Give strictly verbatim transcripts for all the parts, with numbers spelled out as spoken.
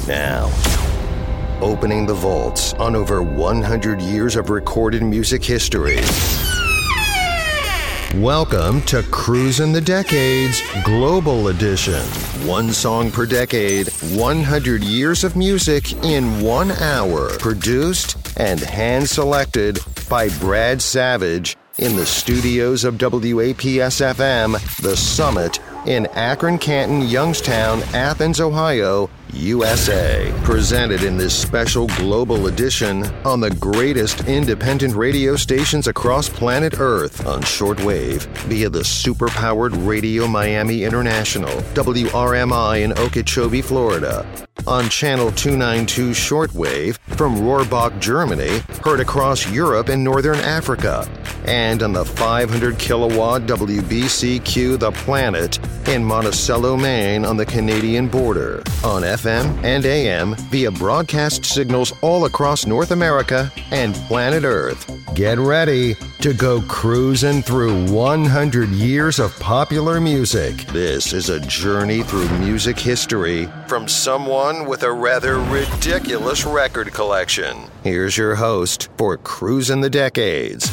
Now, opening the vaults on over one hundred years of recorded music history. Welcome to Cruisin' the Decades Global Edition. One song per decade, one hundred years of music in one hour. Produced and hand-selected by Brad Savage in the studios of W A P S F M, The Summit, in Akron, Canton, Youngstown, Athens, Ohio, U S A. Presented in this special global edition on the greatest independent radio stations across planet Earth on shortwave via the super-powered Radio Miami International, W R M I in Okeechobee, Florida. On Channel two ninety-two shortwave from Rohrbach, Germany, heard across Europe and Northern Africa. And on the five hundred kilowatt W B C Q The Planet in Monticello, Maine on the Canadian border. On F M and A M via broadcast signals all across North America and planet Earth. Get ready to go cruising through one hundred years of popular music. This is a journey through music history from someone with a rather ridiculous record collection. Here's your host for Cruisin' the Decades,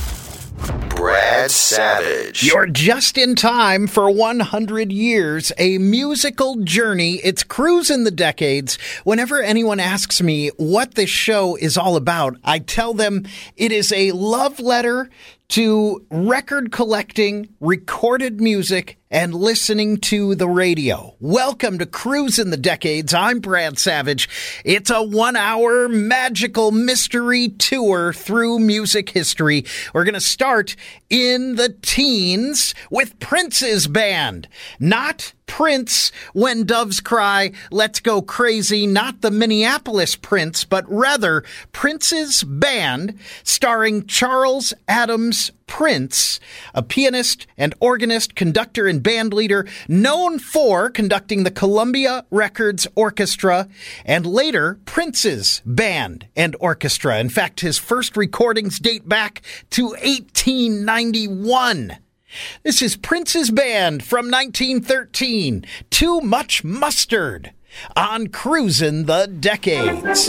Brad Savage. You're just in time for one hundred years, a musical journey. It's Cruisin' the Decades. Whenever anyone asks me what this show is all about, I tell them it is a love letter to record collecting, recorded music, and listening to the radio. Welcome to Cruisin' the Decades. I'm Brad Savage. It's a one-hour magical mystery tour through music history. We're going to start in the teens with Prince's band. Not Prince, When Doves Cry, Let's Go Crazy, not the Minneapolis Prince, but rather Prince's band, starring Charles Adams Prince, a pianist and organist, conductor, and band leader known for conducting the Columbia Records Orchestra and later Prince's Band and Orchestra. In fact, his first recordings date back to eighteen ninety-one. This is Prince's Band from nineteen thirteen, Too Much Mustard, on Cruisin' the Decades.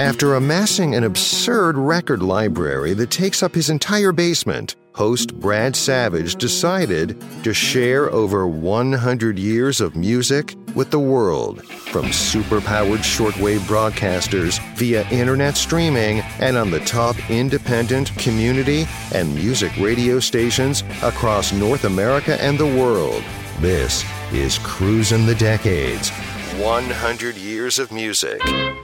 After amassing an absurd record library that takes up his entire basement, host Brad Savage decided to share over one hundred years of music with the world, from superpowered shortwave broadcasters via internet streaming and on the top independent, community, and music radio stations across North America and the world. This is Cruisin' the Decades, one hundred years of music.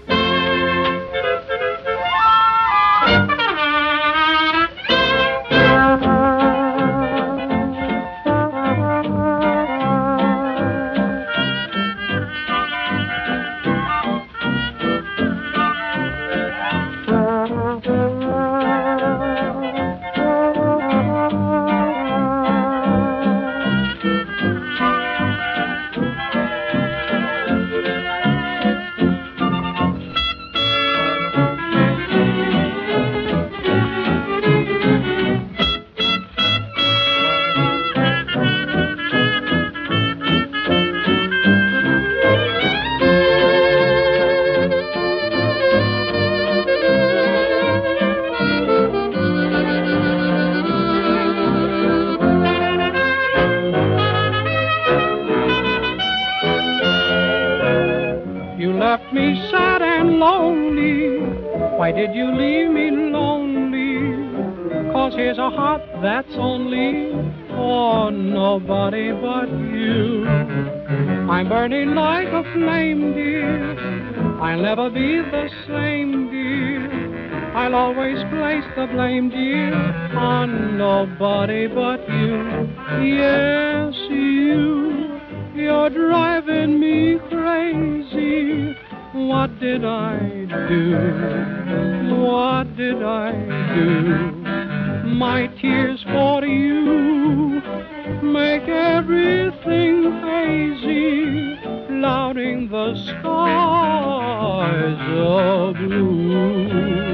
Why did you leave me lonely? 'Cause here's a heart that's only for nobody but you. I'm burning like a flame, dear. I'll never be the same, dear. I'll always place the blame, dear, on nobody but you. Yes, you. You're driving me crazy. What did I do? What did I do? My tears for you make everything hazy, clouding the skies of blue.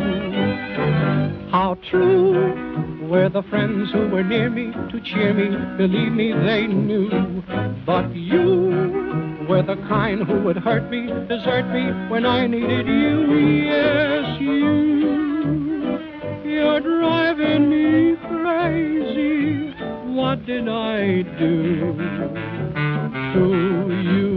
How true were the friends who were near me to cheer me, believe me, they knew. But you were the kind who would hurt me, desert me when I needed you. Yes, you, you're driving me crazy. What did I do to you?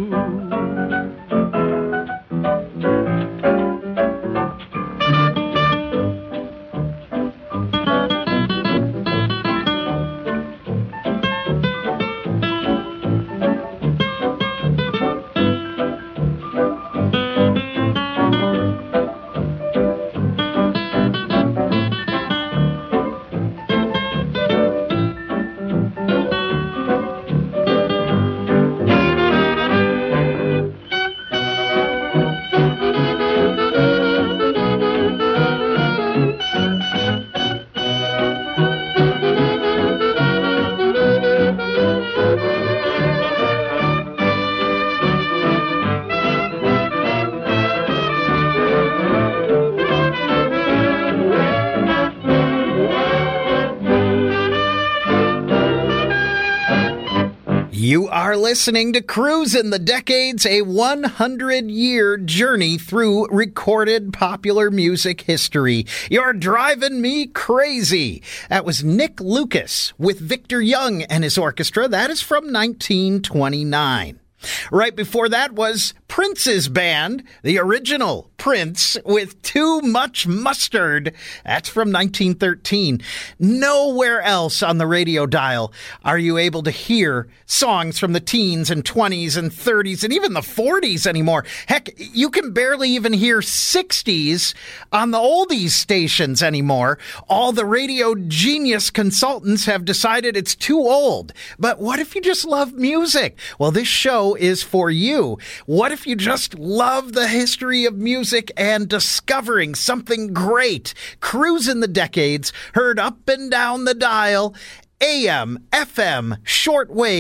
You are listening to Cruisin' the Decades, a one hundred year journey through recorded popular music history. You're driving me crazy. That was Nick Lucas with Victor Young and his orchestra. That is from nineteen twenty-nine. Right before that was Prince's band, the original Prince, with Too Much Mustard. That's from nineteen thirteen. Nowhere else on the radio dial are you able to hear songs from the teens and twenties and thirties and even the forties anymore. Heck, you can barely even hear sixties on the oldies stations anymore. All the radio genius consultants have decided it's too old. But what if you just love music? Well, this show is for you. What if you just love the history of music and discovering something great? Cruisin' the Decades, heard up and down the dial, A M, F M, shortwave,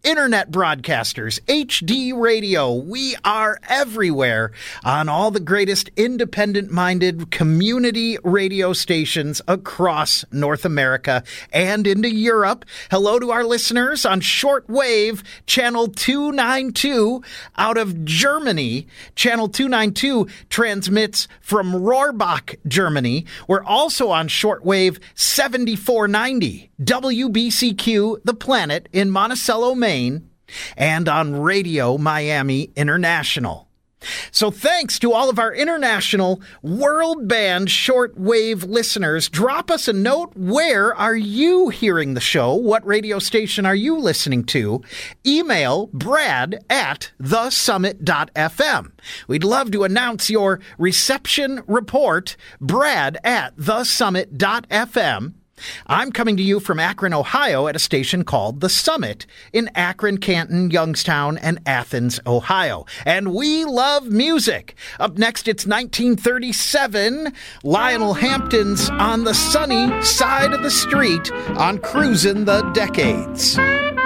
internet broadcasters, H D radio. We are everywhere on all the greatest independent-minded community radio stations across North America and into Europe. Hello to our listeners on shortwave channel two ninety-two out of Germany. Channel two ninety-two transmits from Rohrbach, Germany. We're also on shortwave seventy-four ninety, W B C Q, The Planet in Monticello, Maine, and on Radio Miami International. So thanks to all of our international world band shortwave listeners. Drop us a note. Where are you hearing the show? What radio station are you listening to? Email brad at the summit dot f m. We'd love to announce your reception report, brad at the summit dot f m. I'm coming to you from Akron, Ohio, at a station called The Summit in Akron, Canton, Youngstown, and Athens, Ohio. And we love music. Up next, it's nineteen thirty-seven, Lionel Hampton's On the Sunny Side of the Street on Cruisin' the Decades.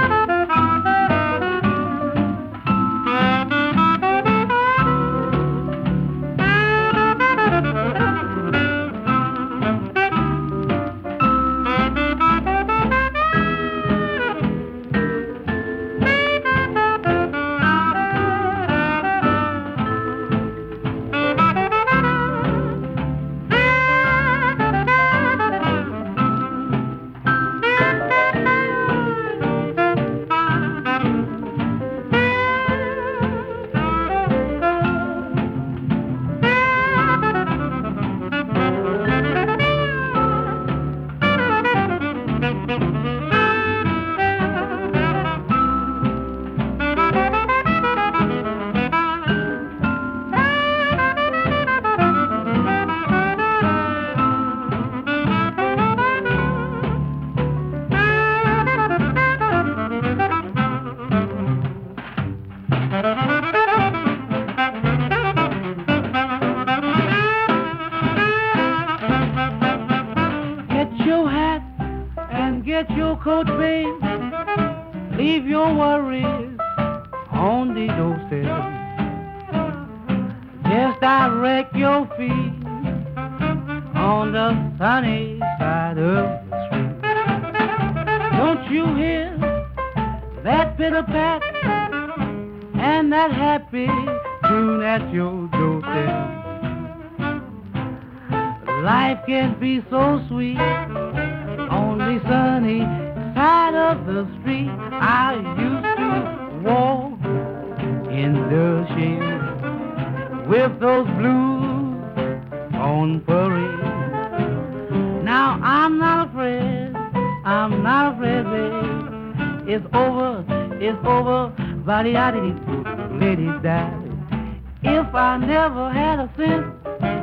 If I never had a cent,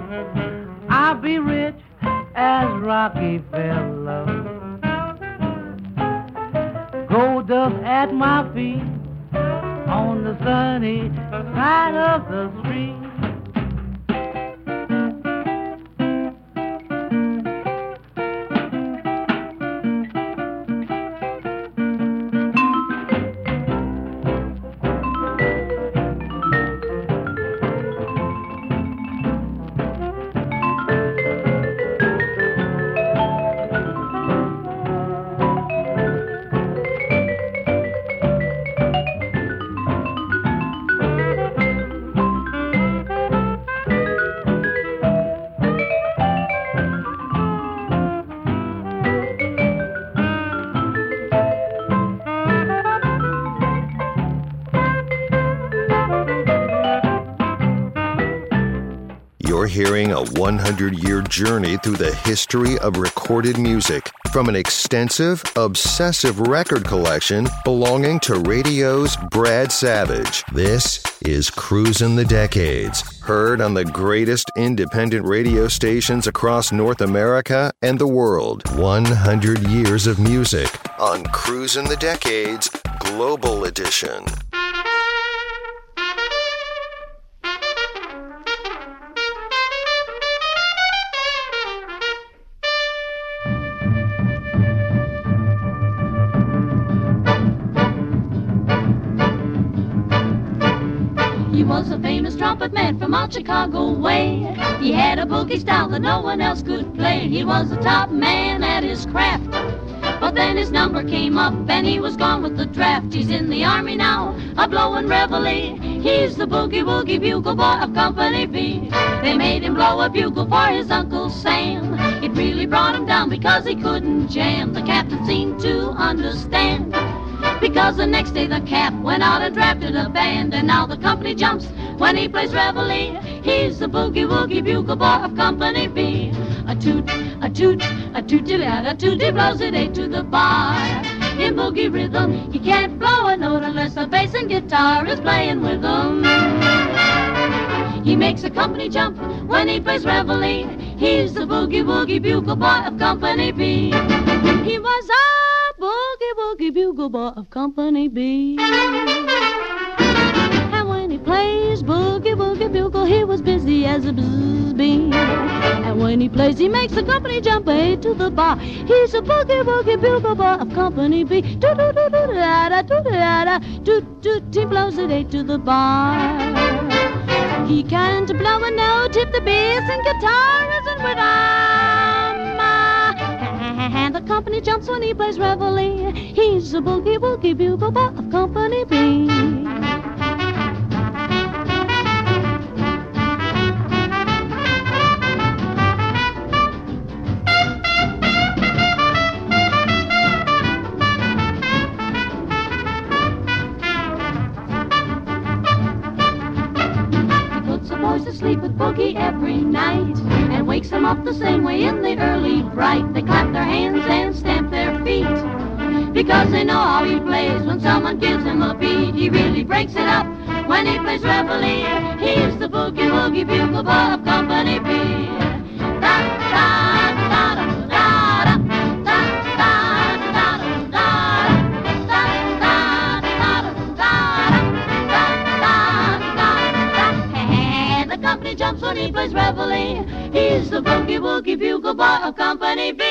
I'd be rich as Rockefeller. Gold dust at my feet on the sunny side of the street. Hearing a one hundred year journey through the history of recorded music from an extensive, obsessive record collection belonging to radio's Brad Savage. This is Cruisin' the Decades, heard on the greatest independent radio stations across North America and the world. one hundred years of music on Cruisin' the Decades Global Edition. He was a famous trumpet man from out Chicago way. He had a boogie style that no one else could play. He was the top man at his craft. But then his number came up and he was gone with the draft. He's in the army now, a blowin' reveille. He's the boogie-woogie bugle boy of Company B. They made him blow a bugle for his Uncle Sam. It really brought him down because he couldn't jam. The captain seemed to understand, because the next day the cap went out and drafted a band. And now the company jumps when he plays reveille. He's the boogie-woogie bugle boy of Company B. A toot, a toot, a toot-a-toot, a toot, he blows it eight to the bar. In boogie rhythm, he can't blow a note unless the bass and guitar is playing with him. He makes a company jump when he plays reveille. He's the boogie-woogie bugle boy of Company B. He was a boogie-woogie bugle boy of Company B. And when he plays boogie-woogie bugle, he was busy as a bzzz bee. And when he plays, he makes the company jump eight to the bar. He's a boogie-woogie bugle boy of Company B. Do-do-do-do-da-da, do-da-da, do-do, he blows it eight to the bar. He can't blow a note if the bass and guitar isn't with him. And the company jumps when he plays reveille. He's a boogie-woogie bugle boy of Company B. To sleep with boogie every night and wakes them up the same way in the early bright. They clap their hands and stamp their feet because they know how he plays. When someone gives him a beat, he really breaks it up when he plays reveille. He's the boogie-woogie bugle boy of Company B. Da, da, da, da, da, da, da, da, da, da, company jumps when he plays reveille. He's the boogie-woogie bugle boy of Company B.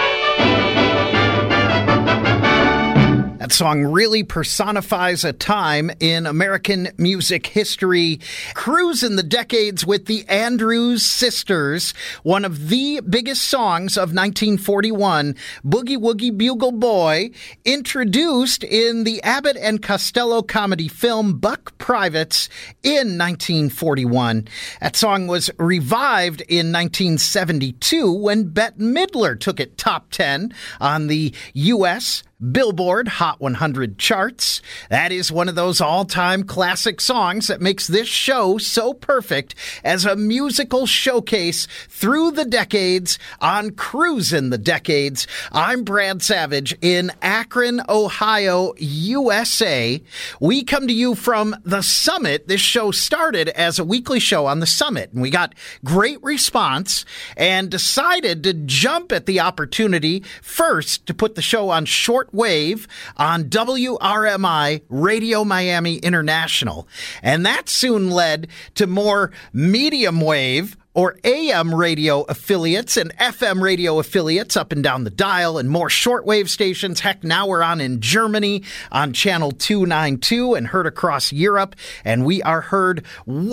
That song really personifies a time in American music history. Cruising the Decades with the Andrews Sisters, one of the biggest songs of nineteen forty-one, Boogie Woogie Bugle Boy, introduced in the Abbott and Costello comedy film Buck Privates in nineteen forty-one. That song was revived in nineteen seventy-two when Bette Midler took it top ten on the U S Billboard Hot one hundred charts. That is one of those all-time classic songs that makes this show so perfect as a musical showcase through the decades on Cruisin' the Decades. I'm Brad Savage in Akron, Ohio, U S A. We come to you from the Summit. This show started as a weekly show on the Summit, and we got great response and decided to jump at the opportunity first to put the show on short wave on W R M I Radio Miami International. And that soon led to more medium wave or A M radio affiliates and F M radio affiliates up and down the dial, and more shortwave stations. Heck, now we're on in Germany on channel two ninety-two and heard across Europe, and we are heard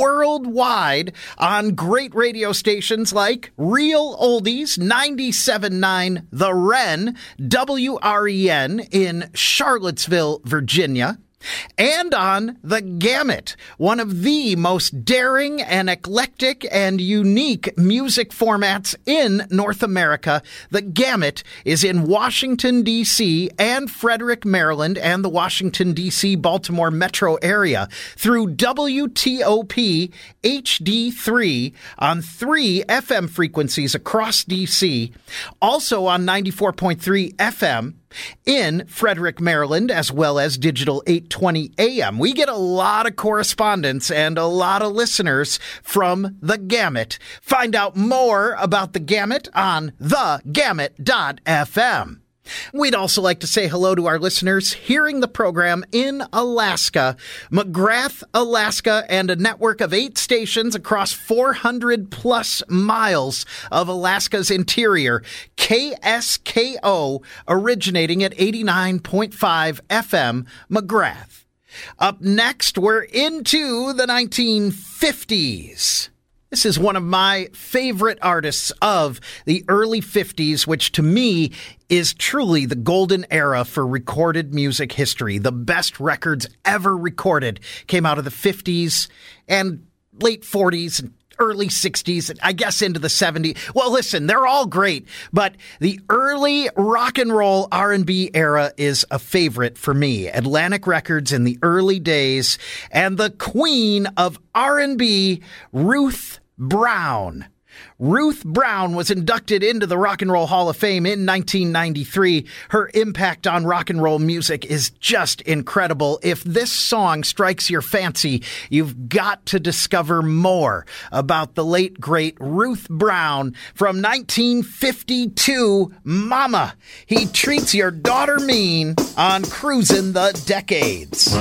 worldwide on great radio stations like Real Oldies, ninety-seven point nine The Wren, W R E N in Charlottesville, Virginia, and on The Gamut, one of the most daring and eclectic and unique music formats in North America. The Gamut is in Washington, D C and Frederick, Maryland, and the Washington, D C Baltimore metro area through W T O P H D three on three F M frequencies across D C, also on ninety-four point three F M in Frederick, Maryland, as well as digital eight twenty A M. We get a lot of correspondence and a lot of listeners from The Gamut. Find out more about The Gamut on the gamut dot f m. We'd also like to say hello to our listeners hearing the program in Alaska, McGrath, Alaska, and a network of eight stations across four hundred plus miles of Alaska's interior. K S K O originating at eighty-nine point five F M, McGrath. Up next, we're into the nineteen fifties. This is one of my favorite artists of the early fifties, which to me is truly the golden era for recorded music history. The best records ever recorded came out of the fifties and late forties and early sixties, and I guess into the seventies. Well, listen, they're all great, but the early rock and roll R and B era is a favorite for me. Atlantic Records in the early days, and the queen of R and B, Ruth Brown. Ruth Brown was inducted into the Rock and Roll Hall of Fame in nineteen ninety-three. Her impact on rock and roll music is just incredible. If this song strikes your fancy, you've got to discover more about the late, great Ruth Brown from nineteen fifty-two, Mama, He Treats Your Daughter Mean on Cruisin' the Decades.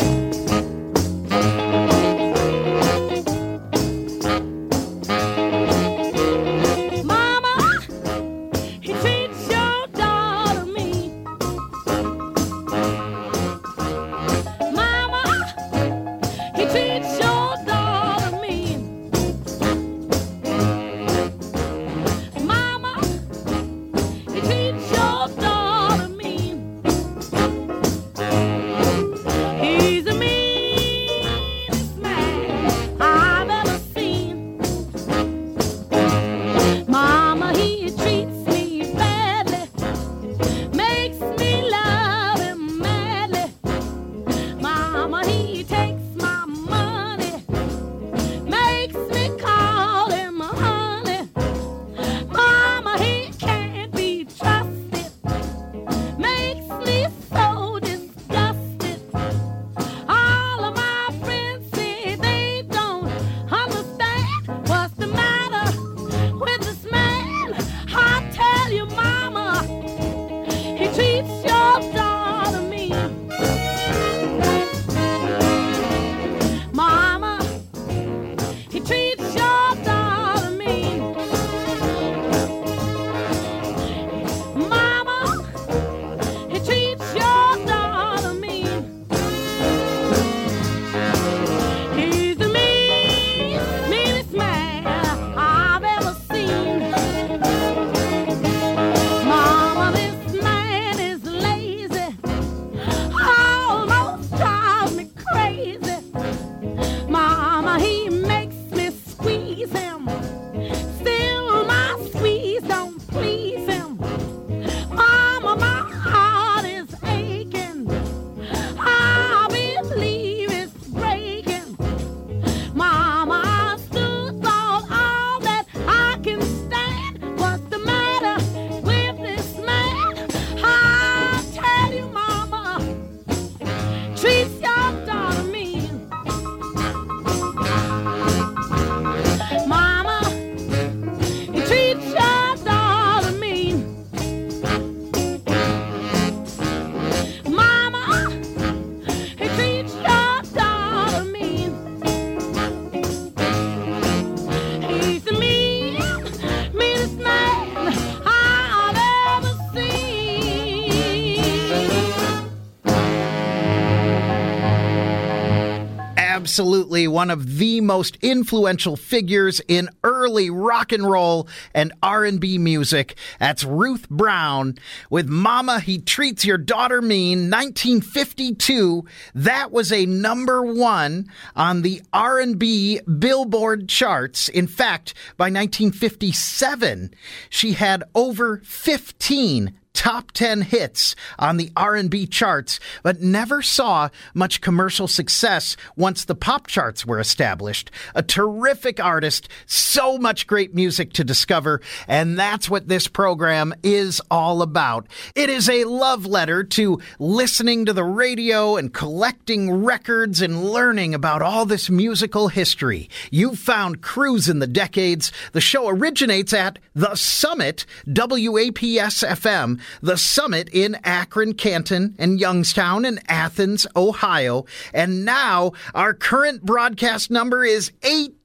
Absolutely one of the most influential figures in early rock and roll and R and B music. That's Ruth Brown with Mama, He Treats Your Daughter Mean, nineteen fifty-two. That was a number one on the R and B Billboard charts. In fact, by nineteen fifty-seven, she had over fifteen top ten hits on the R and B charts, but never saw much commercial success once the pop charts were established. A terrific artist, so much great music to discover, and that's what this program is all about. It is a love letter to listening to the radio and collecting records and learning about all this musical history. You've found Cruisin' the Decades. The show originates at The Summit, W A P S F M, The Summit in Akron, Canton, and Youngstown, and Athens, Ohio. And now our current broadcast number is eighteen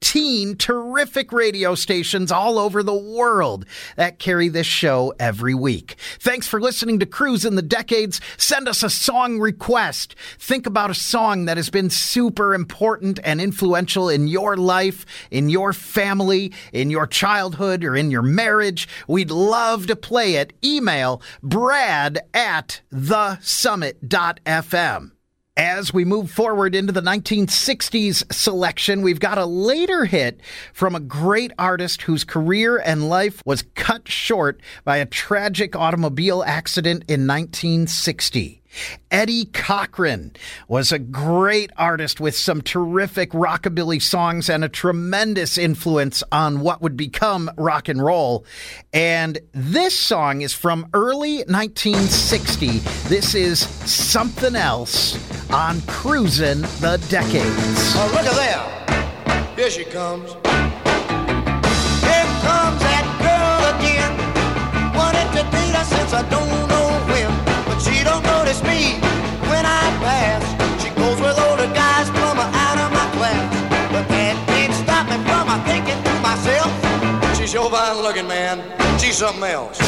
eighteen terrific radio stations all over the world that carry this show every week. Thanks for listening to Cruise in the Decades. Send us a song request. Think about a song that has been super important and influential in your life, in your family, in your childhood, or in your marriage. We'd love to play it. Email brad at the summit dot f m. As we move forward into the nineteen sixties selection, we've got a later hit from a great artist whose career and life was cut short by a tragic automobile accident in nineteen sixty. Eddie Cochran was a great artist with some terrific rockabilly songs and a tremendous influence on what would become rock and roll. And this song is from early nineteen sixty. This is Something Else on Cruisin' the Decades. Oh, look at there. Here she comes. Here comes that girl again. Wanted to date her since I don't know when. But she don't notice me when I pass. She goes with older guys from out of my class. But that can't stop me from thinking to myself, she's sure fine looking, man. She's something else.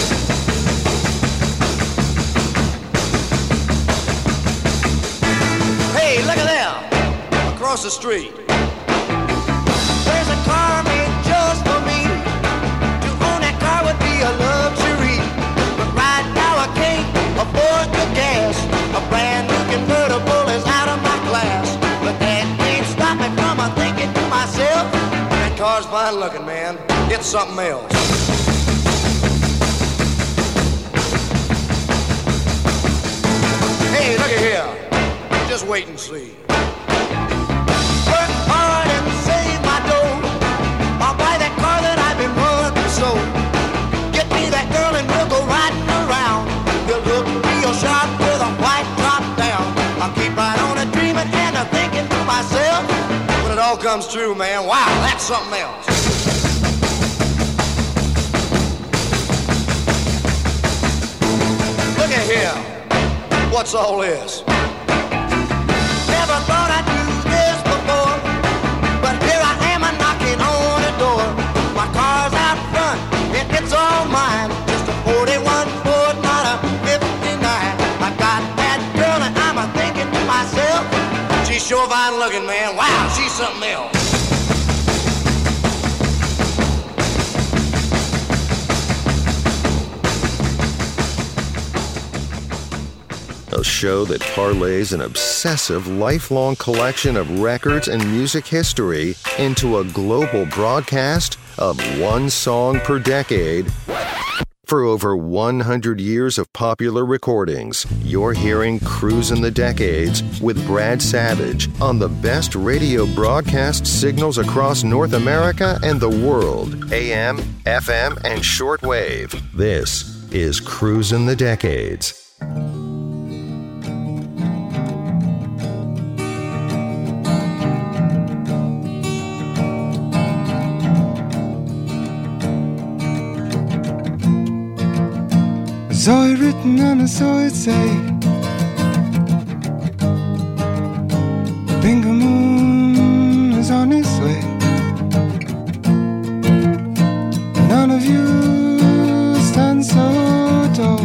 Hey, look at there, across the street. There's a car made just for me. To own that car would be a luxury. But right now I can't afford the gas. A brand new convertible is out of my class. But that can't stop me from thinking to myself, that car's fine looking, man. It's something else. Hey, look at here. Just wait and see. Work hard and save my dough. I'll buy that car that I've been wanting so. Get me that girl and we'll go riding around. We'll look real sharp with a white top down. I'll keep right on a dreaming and a thinking to myself, when it all comes true, man, wow, that's something else. Look at here. What's all this? Never thought I'd do this before, but here I am a knocking on the door. My car's out front, and it's all mine. Just a forty-one Ford, not a fifty-nine. I got that girl, and I'm a thinking to myself, she's sure fine looking, man. Wow, she's something else. A show that parlays an obsessive, lifelong collection of records and music history into a global broadcast of one song per decade. For over one hundred years of popular recordings, you're hearing Cruisin' the Decades with Brad Savage on the best radio broadcast signals across North America and the world, A M, F M, and shortwave. This is Cruisin' the Decades. I saw it written and I saw it say, Bingo Moon is on its way. None of you stand so tall.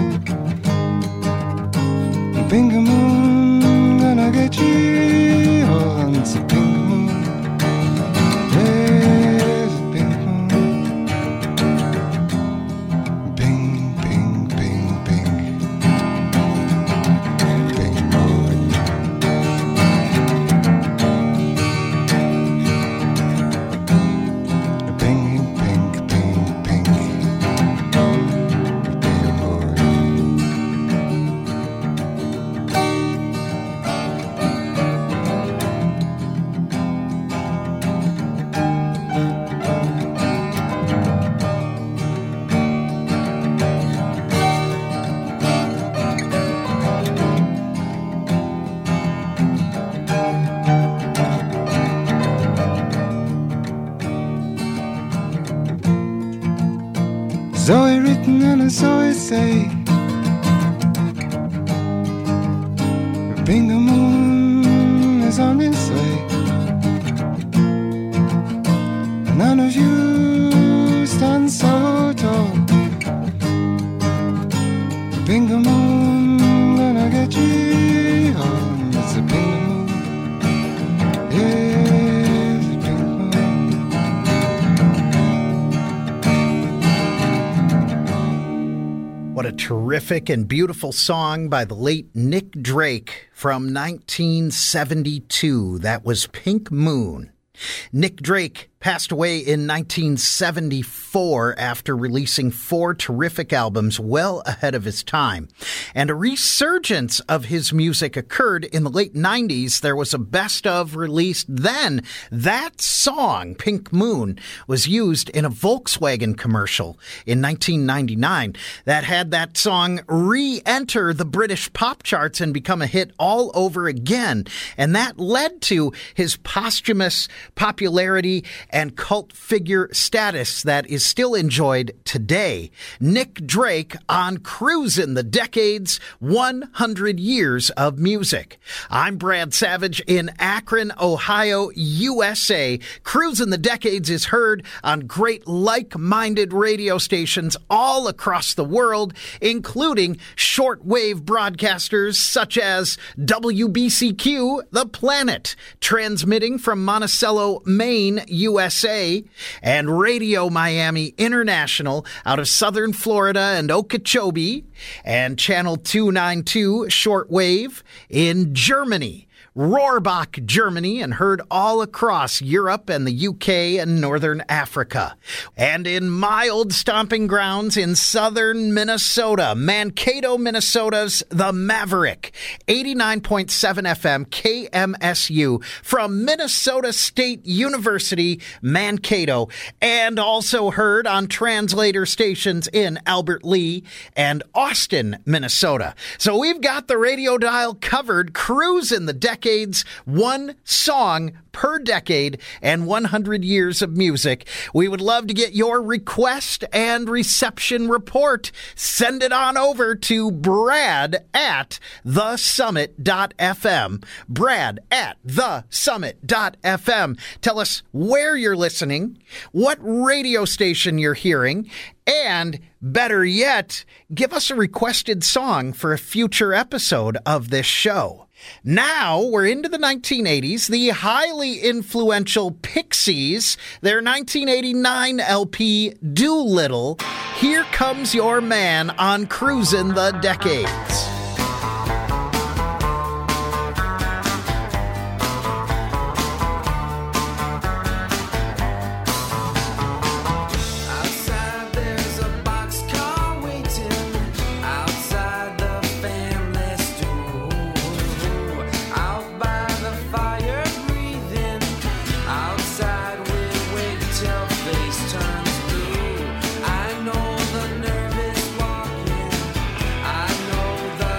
Bingo Moon gonna get you all. It's a Bingo Moon. There's a Bingo Moon. Bing, bing, bing, bing. Bing Moon. Bing, bing, bing, bing. Bing Moon. Saw it written and I saw it say, Bingo Moon is on its way. terrific and beautiful song by the late Nick Drake from nineteen seventy-two. That was Pink Moon. Nick Drake passed away in nineteen seventy-four after releasing four terrific albums well ahead of his time. And a resurgence of his music occurred in the late nineties. There was a best of released then. That song, Pink Moon, was used in a Volkswagen commercial in nineteen ninety-nine that had that song re-enter the British pop charts and become a hit all over again. And that led to his posthumous popularity and cult figure status that is still enjoyed today. Nick Drake on Cruisin' the Decades, one hundred years of music. I'm Brad Savage in Akron, Ohio, U S A. Cruisin' the Decades is heard on great like-minded radio stations all across the world, including shortwave broadcasters such as W B C Q, The Planet, transmitting from Monticello, Maine, U S A, and Radio Miami International out of southern Florida and Okeechobee, and Channel two ninety-two shortwave in Germany. Rohrbach, Germany, and heard all across Europe and the U K and Northern Africa. And in my old stomping grounds in southern Minnesota, Mankato, Minnesota's The Maverick, eighty-nine point seven F M K M S U from Minnesota State University, Mankato, and also heard on translator stations in Albert Lee and Austin, Minnesota. So we've got the radio dial covered, cruising the decades, one song per decade, and one hundred years of music. We would love to get your request and reception report. Send it on over to Brad at the summit dot f m. Brad at the summit dot f m. Tell us where you're listening, what radio station you're hearing, and better yet, give us a requested song for a future episode of this show. Now we're into the nineteen eighties. The highly influential Pixies, their nineteen eighty-nine L P Doolittle. Here Comes Your Man on Cruisin' the Decades. I know the nervous walking, I know the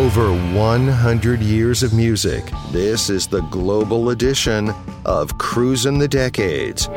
Over one hundred years of music. This is the global edition of Cruisin' the Decades.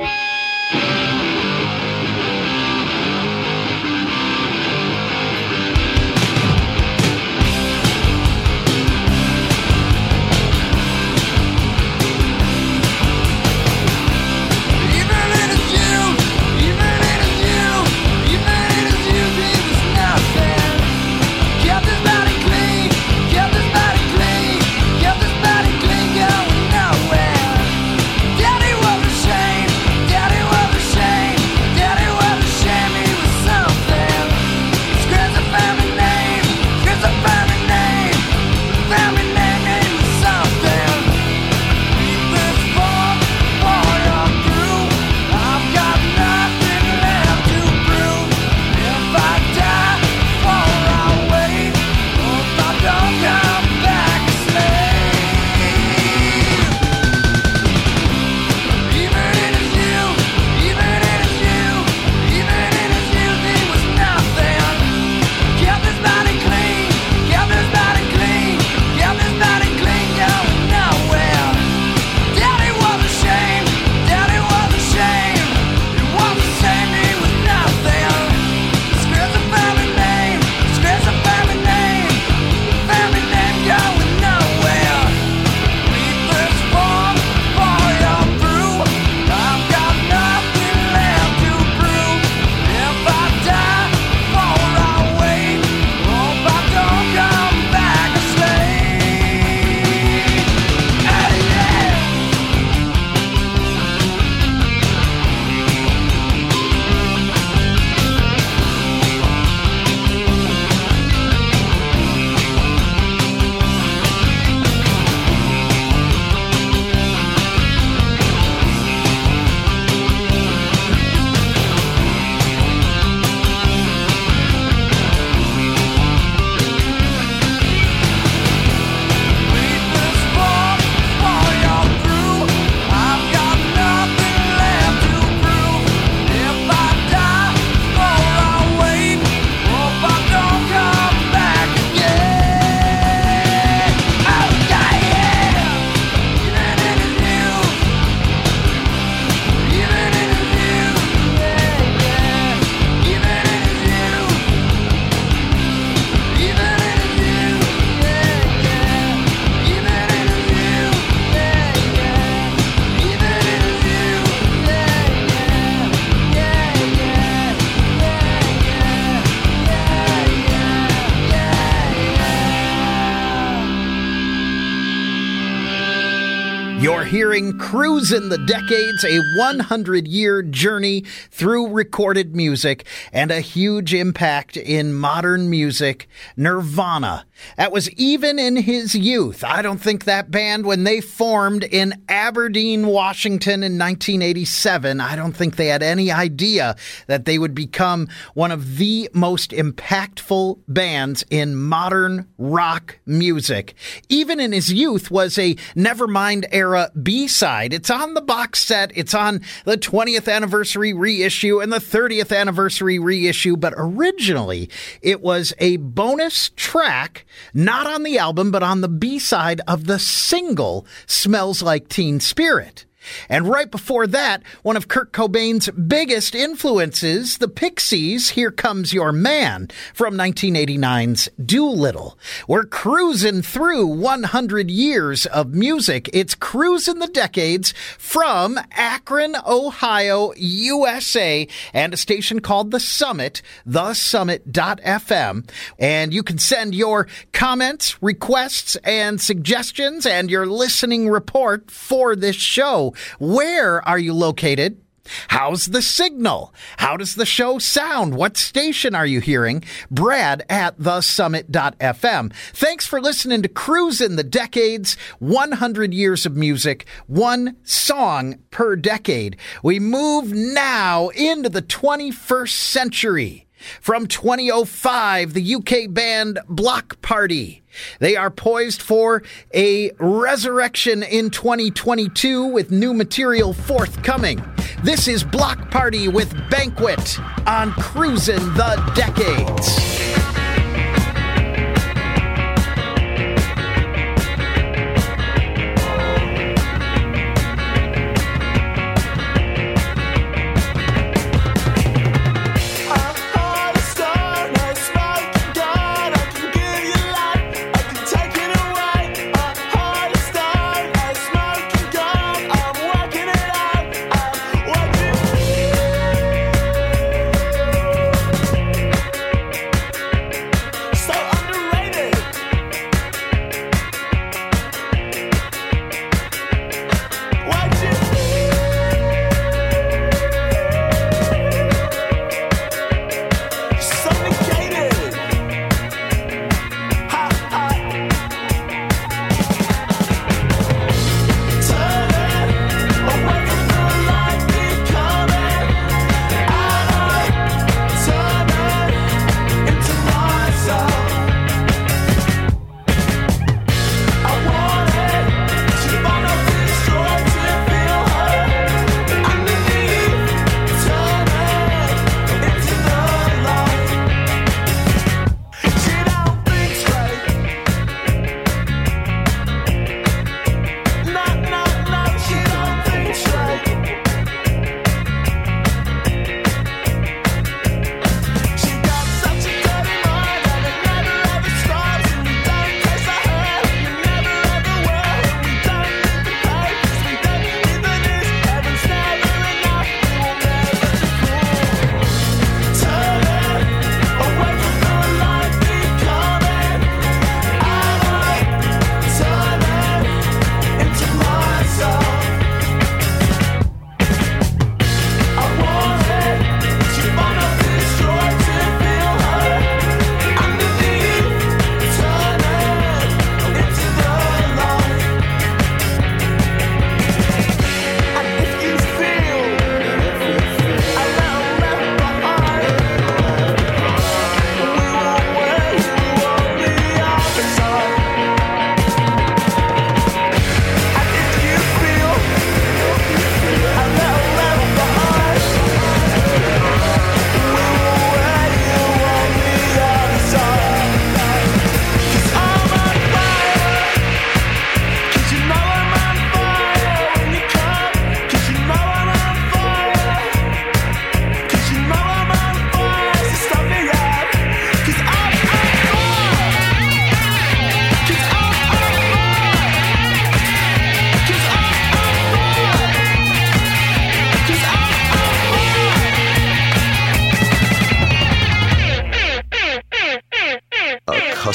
You're hearing Cruisin' the Decades, a hundred-year journey through recorded music and a huge impact in modern music, Nirvana. That was even in his youth. I don't think that band, when they formed in Aberdeen, Washington in nineteen eighty-seven, I don't think they had any idea that they would become one of the most impactful bands in modern rock music. Even in his youth was a Nevermind era B-side. It's on the box set. It's on the twentieth anniversary reissue and the thirtieth anniversary reissue, but originally it was a bonus track, not on the album, but on the B-side of the single Smells Like Teen Spirit. And right before that, one of Kurt Cobain's biggest influences, the Pixies' Here Comes Your Man, from nineteen eighty-nine's Doolittle. We're cruising through one hundred years of music. It's Cruisin' the Decades from Akron, Ohio, U S A, and a station called The Summit, the summit dot f m. And you can send your comments, requests, and suggestions and your listening report for this show. Where are you located? How's the signal? How does the show sound? What station are you hearing? Brad at the summit dot f m. Thanks for listening to Cruisin' the Decades, one hundred years of music, one song per decade. We move now into the twenty-first century. From twenty oh five, the U K band Bloc Party. They are poised for a resurrection in twenty twenty-two with new material forthcoming. This is Bloc Party with Banquet on Cruisin' the Decades.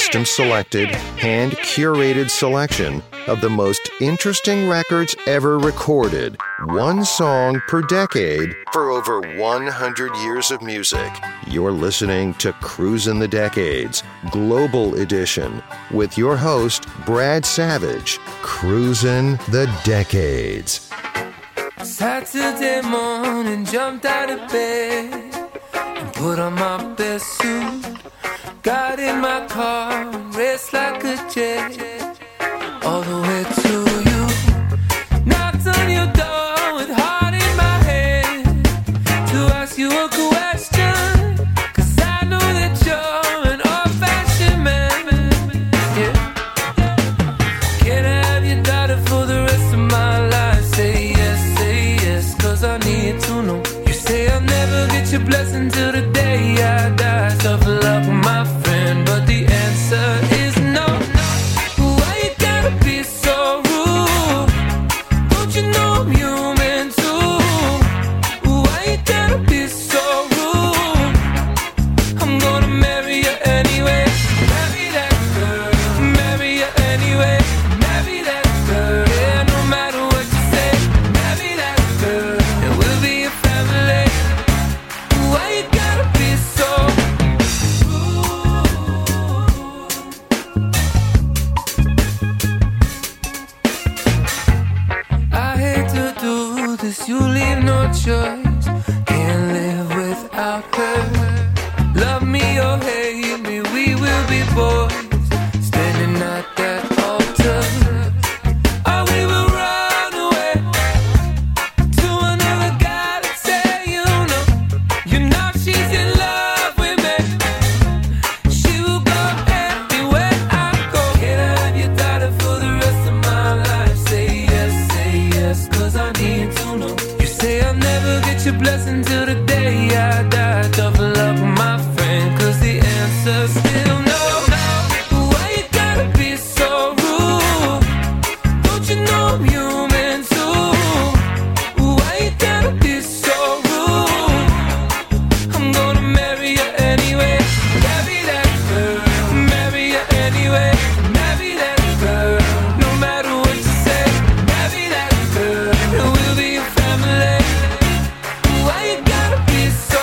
custom-selected, hand-curated selection of the most interesting records ever recorded, one song per decade for over one hundred years of music. You're listening to Cruisin' the Decades, Global Edition, with your host, Brad Savage. Cruisin' the Decades. Saturday morning, jumped out of bed and put on my best suit. Got in my car and raced like a jet all the way to you. Knocked on your door with heart in my hand to ask you a question, 'cause I know that you're an old-fashioned man. Yeah. Can I have your daughter for the rest of my life? Say yes, say yes, 'cause I need to know. You say I'll never get your blessing till the day I die. Tough luck, my friend, but the answer is no. Why you gotta be so rude? Don't you know I'm human too? Why you gotta be so rude? I'm gonna marry you anyway. Marry that girl. Marry you anyway. Marry that girl. Yeah, no matter what you say. Marry that girl. And we'll be a family. Why you gotta be so you leave no choice, can't live without her. Love me or hate me, we will be boys, standing at that altar. Or we will run away to another guy to say you know, you know she's in love with me. She will go everywhere I go. Can I have your daughter for the rest of my life? Say yes, say yes, 'cause I need to know. Say I'll never get your blessing till the day I die. Tough luck, my friend, 'cause the answer's still no. Why you gotta be so rude? Don't you know I'm human too? Why you gotta be so rude? I'm gonna marry you anyway. Marry that girl. Marry you anyway. Marry that girl. No matter what you say. Marry that girl. And we'll be a family. Why you gotta be so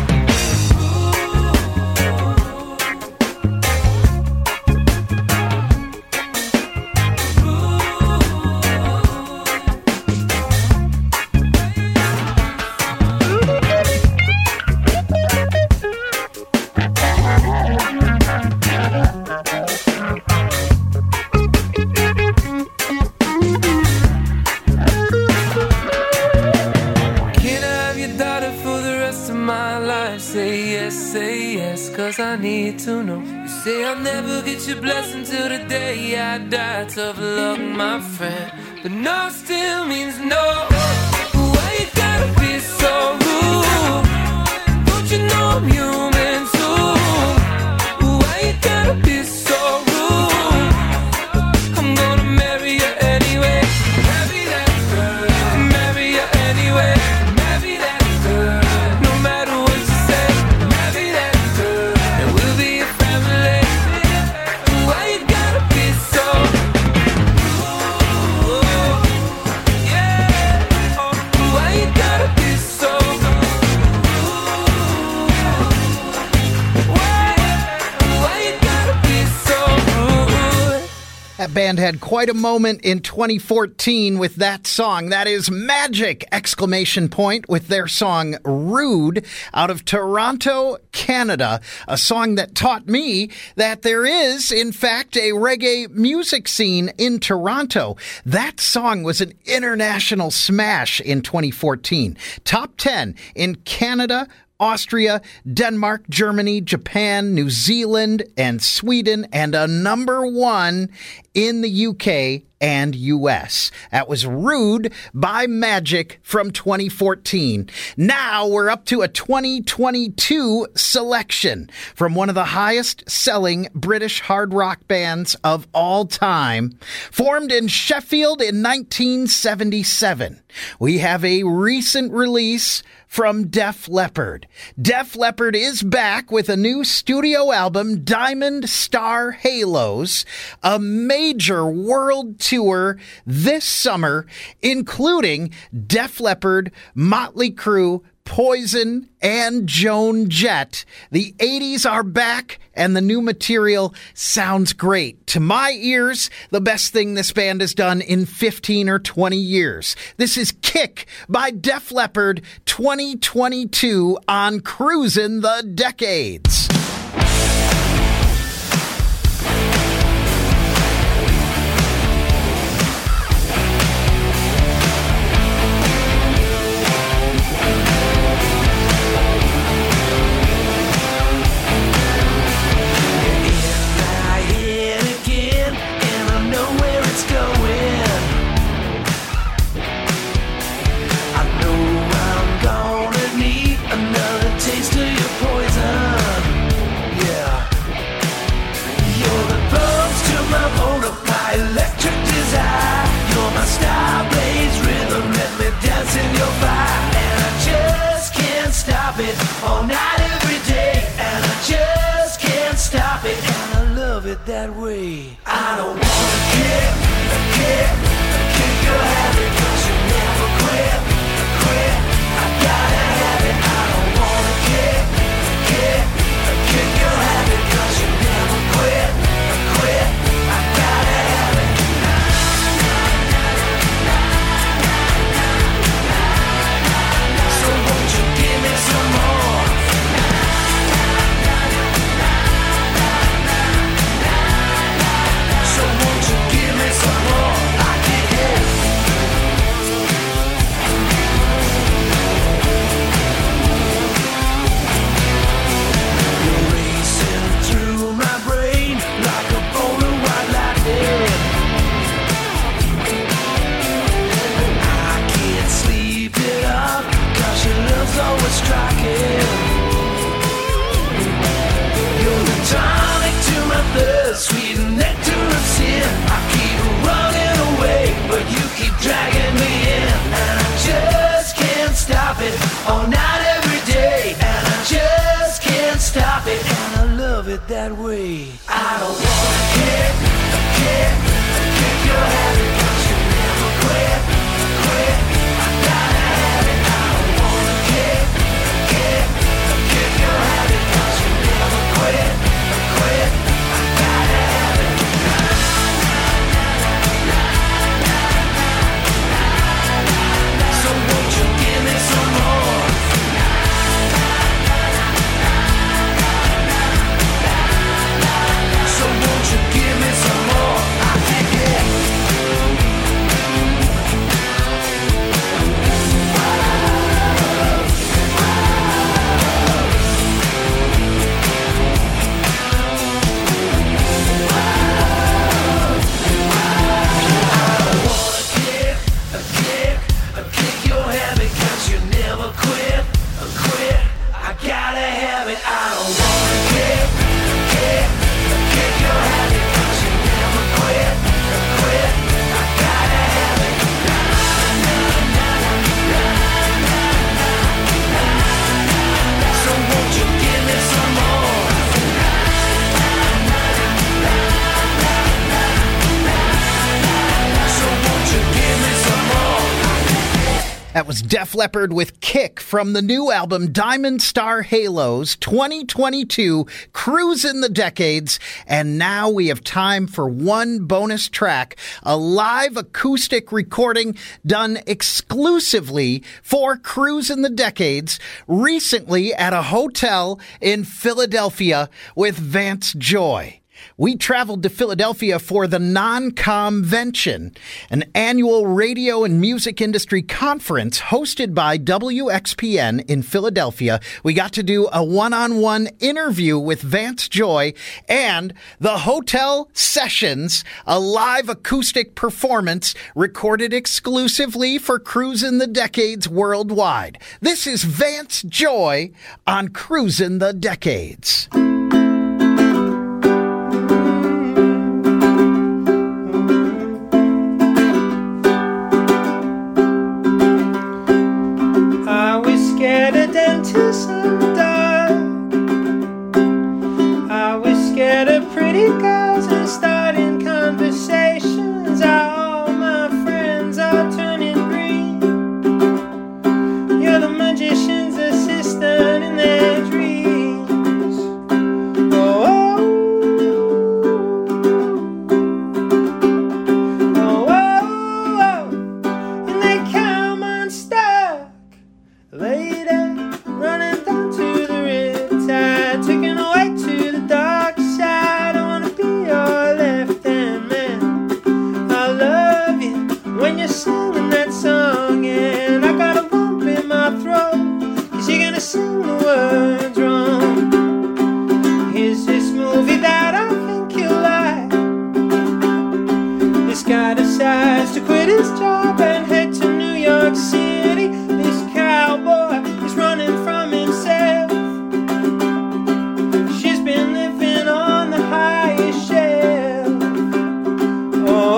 I need to know. You say I'll never get your blessing till the day I die. Tough luck, my friend, but no still means no. Why you gotta be so rude? Don't you know I'm human too? Why you gotta be so rude? I'm gonna marry you anyway. Marry that girl. Marry you anyway. Marry that girl. No matter what you say. Marry that girl. We'll be a family. Why you gotta be so rude? Yeah. Why you gotta be so rude? Why? Why you gotta be so rude? That band had quite a moment in twenty fourteen with that song. That is Magic! Exclamation point with their song Rude out of Toronto, Canada. A song that taught me that there is, in fact, a reggae music scene in Toronto. That song was an international smash in twenty fourteen. Top ten in Canada, Austria, Denmark, Germany, Japan, New Zealand, and Sweden, and a number one in the U K and U S. That was Rude by Magic from twenty fourteen. Now we're up to a twenty twenty-two selection from one of the highest selling British hard rock bands of all time. Formed in Sheffield in nineteen seventy-seven. We have a recent release from Def Leppard. Def Leppard is back with a new studio album, Diamond Star Halos, a major world tour this summer, including Def Leppard, Motley Crue, Poison, and Joan Jett. The eighties are back, and the new material sounds great. To my ears, the best thing this band has done in fifteen or twenty years. This is Kick by Def Leppard, twenty twenty-two on Cruisin' the Decades. All night, every day, and I just can't stop it, and I love it that way. I don't wanna kick, kick, kick your habit, 'cause you never quit, quit. I gotta have it. I don't wanna kick, kick, kick your habit, 'cause you never quit, quit. I gotta have it. So won't you give me some more? So won't you give me some more? I can't get You're racing through my brain like a bolt of white lightning. I can't sleep it up, 'cause your love's always striking. You're the tonic to my thirst, sweet nectar of sin. I keep running away, but you keep dragging me in, and I just can't stop it. All night, every day, and I just can't stop it, and I love it that way. I don't wanna kick, kick, kick your habit, 'cause you never quit, quit. I gotta have it. I don't wanna kick, kick, kick your habit, 'cause you never quit, quit. I gotta have it. So won't you give me some more? So won't you give me some more? I can't get kick your habit, 'cause you never quit, quit. I gotta have it. I don't wanna kick, kick, kick your habit, 'cause you never quit, quit. I gotta have it. So won't you give me some more? So won't you give me some more? That was Def Leppard with Kick from the new album Diamond Star Halos twenty twenty-two, Cruisin' the Decades. And now we have time for one bonus track, a live acoustic recording done exclusively for Cruisin' the Decades recently at a hotel in Philadelphia with Vance Joy. we traveled to Philadelphia for the Non-Convention, an annual radio and music industry conference hosted by W X P N in Philadelphia. We got to do a one-on-one interview with Vance Joy and the Hotel Sessions, a live acoustic performance recorded exclusively for Cruisin' the Decades worldwide. This is Vance Joy on Cruisin' the Decades. Scared of dentists in the dark. I was scared of pretty girls and starting conversations. All my friends are turning green. You're the magician's assistant in their dreams. Oh, oh, oh, oh, oh. And they come unstuck. Lady, running down to the riptide, taken away to the dark side. I wanna be your left-hand man. I love you when you're singing that song, and I got a lump in my throat, 'cause you're gonna sing the words wrong. Here's this movie that I think you'll like. This guy decides to quit his job and head to New York City. This cowboy is running from himself. She's been living on the highest shelf. Oh,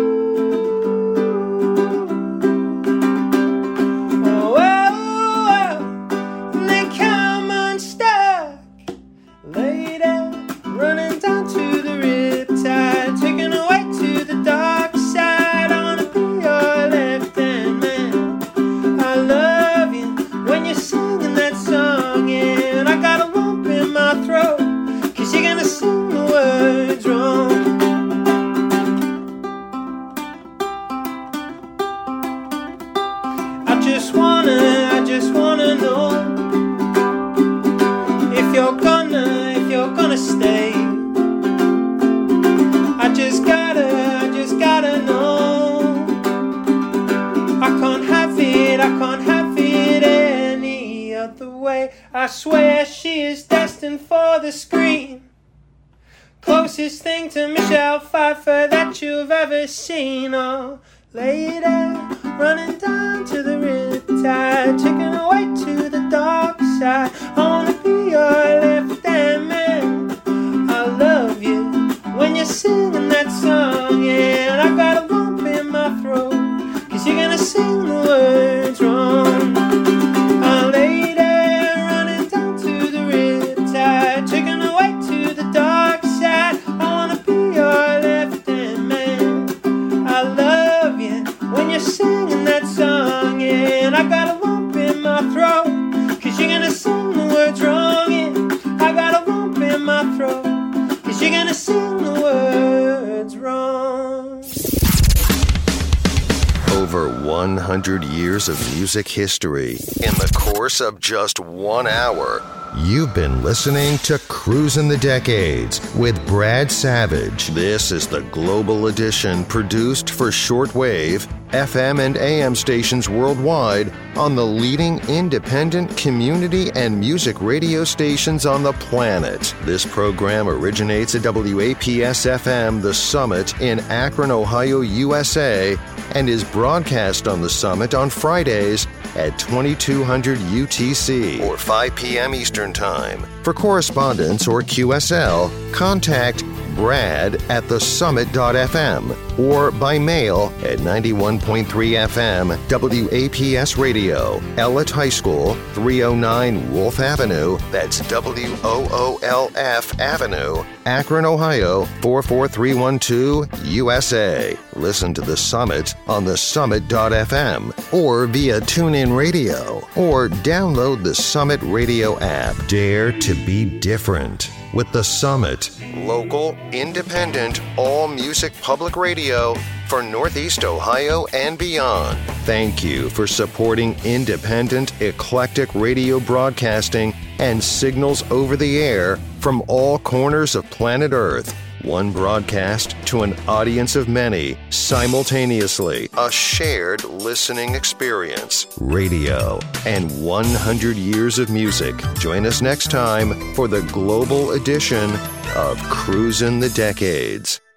oh, oh, oh. And they come unstuck. Lady, running down to the riptide, taken away to the dark side. I wanna be your left-hand man. I love you when you're singing that song, and I got a lump in my throat, 'cause you're gonna sing the words wrong. I just wanna, I just wanna know if you're gonna, if you're gonna stay. I just gotta, I just gotta know. I can't have it, I can't have it any other way. I swear she is destined for the screen. Closest thing to Michelle Pfeiffer that you've ever seen. Oh, lady, running down to the riptide, taken away to the dark side. I wanna be your left-hand man. I love you when you're singing that song, and I got a lump in my throat, 'cause you're gonna sing the words wrong. A lady running down to the riptide, taken away to the dark side. I wanna be your left-hand man. I love you when you're singing that song, and I got a lump in my throat, 'cause you're gonna sing the words wrong. And I got a lump in my throat, 'cause you're gonna sing the words wrong. Over one hundred years of music history in the course of just one hour. You've been listening to Cruisin' the Decades with Brad Savage. This is the Global Edition produced for shortwave, F M and A M stations worldwide on the leading independent community and music radio stations on the planet. This program originates at W A P S F M The Summit in Akron, Ohio, U S A, and is broadcast on The Summit on Fridays at twenty-two hundred U T C or five p.m. Eastern Time. For correspondence or Q S L, contact Brad at the summit dot f m or by mail at ninety-one point three F M W A P S Radio, Ellet High School, three oh nine Wolf Avenue, that's W O O L F Avenue, Akron, Ohio, four four three one two, U S A. Listen to The Summit on the summit dot f m or via TuneIn Radio, or download the Summit Radio app. Dare to be different with The Summit. Local, independent, all-music public radio for Northeast Ohio and beyond. Thank you for supporting independent, eclectic radio broadcasting and signals over the air from all corners of planet Earth. One broadcast to an audience of many, simultaneously. A shared listening experience. Radio and one hundred years of music. Join us next time for the global edition of Cruisin' the Decades.